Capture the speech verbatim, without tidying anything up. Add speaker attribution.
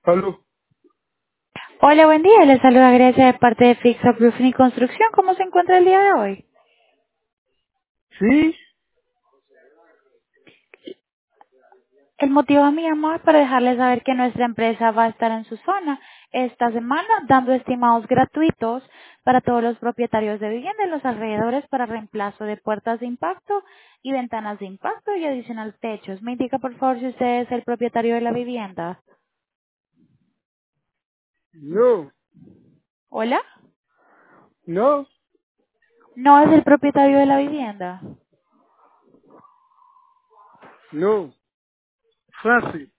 Speaker 1: Aló.
Speaker 2: Hola, buen día. Les saluda Grecia de parte de Fix Up Roofing y Construcción. ¿Cómo se encuentra el día de hoy?
Speaker 1: Sí,
Speaker 2: El motivo de mi llamada es para dejarles saber que nuestra empresa va a estar en su zona esta semana dando estimados gratuitos para todos los propietarios de vivienda en los alrededores para reemplazo de puertas de impacto y ventanas de impacto y adicional techos. Me indica por favor si usted es el propietario de la vivienda.
Speaker 1: no,
Speaker 2: ¿Hola?
Speaker 1: no,
Speaker 2: ¿No es el propietario de la vivienda?
Speaker 1: no, Francis.